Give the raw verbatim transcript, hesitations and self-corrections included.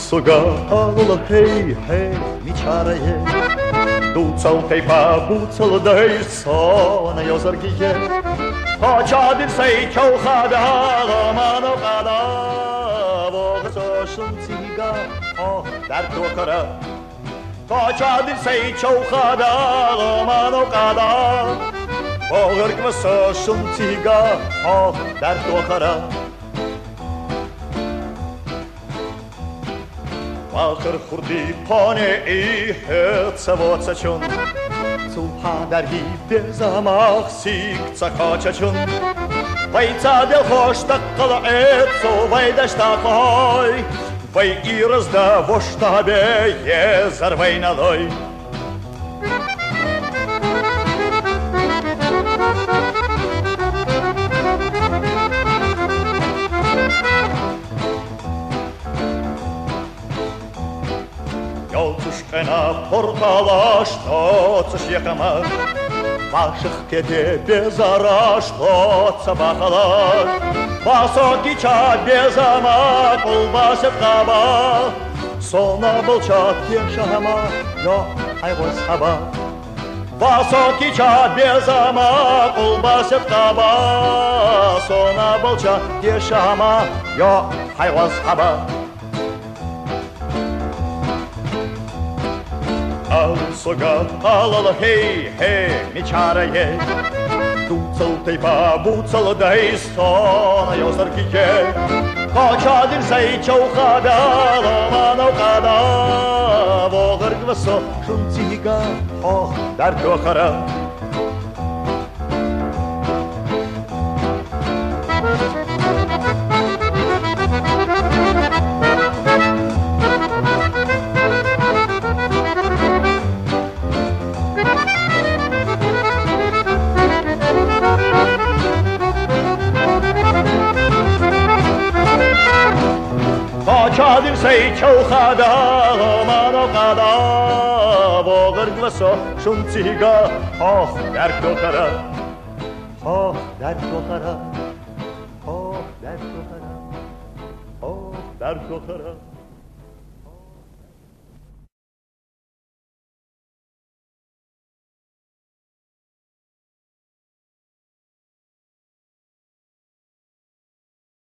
suga alla hei hei mi charaye ducal peipa bucal dai sona yo zargiye ha chadin sei chau khada mano qada vo so shuntiga oh dar to kara ha chadin sei chau khada mano qada vo gark so shuntiga oh dar to kara آخر خوردی پانه ای هرڅه چون zu پادری بزماخ سیک چکاچ چون وای تا دل خوش تقلعت سو وای دشتا قای وای ایرز دا وشتا به یه زروی ندای Ялтушкина портала, что цешьякама, ваших кете без ара, что цабахала, высокий ча без ама, колбасит таба, сона болчат ешама, я айвой саба. Высокий ча без ама, колбасит таба, сона болчат ешама, я айвой саба. Suga alla hei hei mi charaye ducal teipa bucal dai sona yo zargiye ha chadir sei chau khada mano qada vo garg so shuntiga oh dar to khara چادر سی چو خدا مانو قدا و غرق و سو شنتیگا آخ در تو خرا آخ در تو خرا آخ در تو خرا آخ در تو خرا